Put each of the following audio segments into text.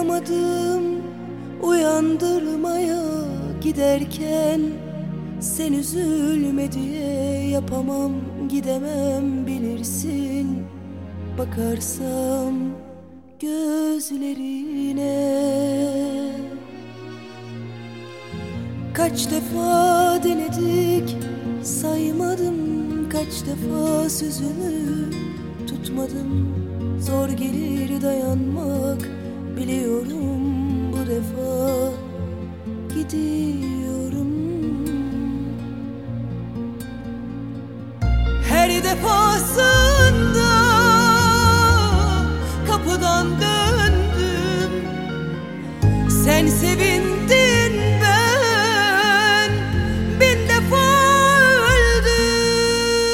Uyanamadım, uyandırmaya giderken sen üzülme diye yapamam, gidemem bilirsin. Bakarsam gözlerine kaç defa denedik, saymadım. Kaç defa sözümü tutmadım. Zor gelir dayanmak, biliyorum bu defa gidiyorum. Her defasında kapıdan döndüm. Sen sevindin, ben bin defa öldüm.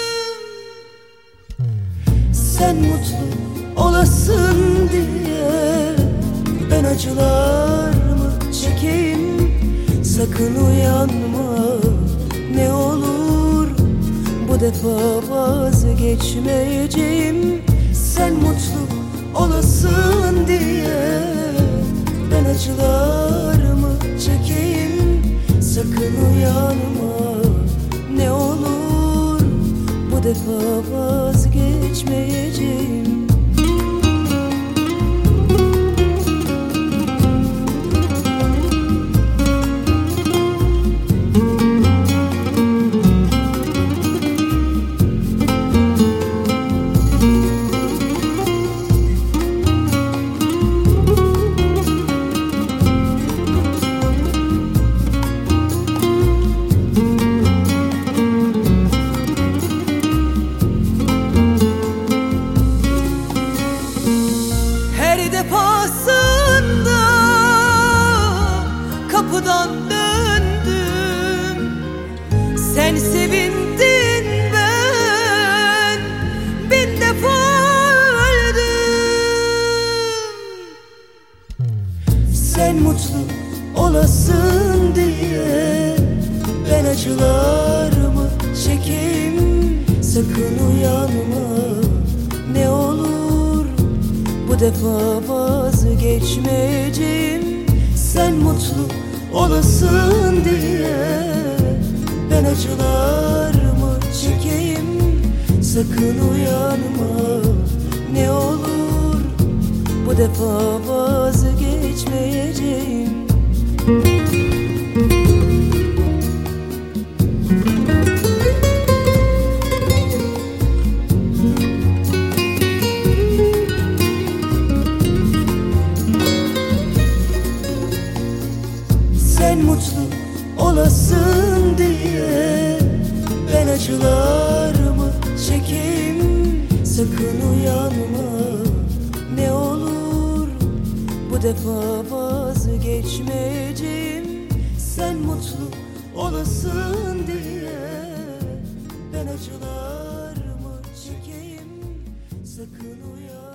Sen mutlu olasın diye ben acılarımı çekeyim. Sakın uyanma, ne olur bu defa vazgeçmeyeceğim. Sen mutlu olasın diye ben acılarımı çekeyim. Sakın uyanma, ne olur bu defa vazgeçmeyeceğim. Defasında kapıdan döndüm. Sen sevindin, ben bin defa öldüm. Sen mutlu olasın diye ben acılarımı çekeyim. Sakın uyanma, ne olur bu defa vazgeçmeyeceğim. Sen mutlu olasın diye ben acılarımı çekeyim. Sakın uyanma, ne olur bu defa vazgeçmeyeceğim. Sen mutlu olasın diye ben acılarımı çekeyim. Sakın uyanma, ne olur bu defa vazgeçmeyeceğim. Sen mutlu olasın diye ben acılarımı çekeyim. Sakın uyanma.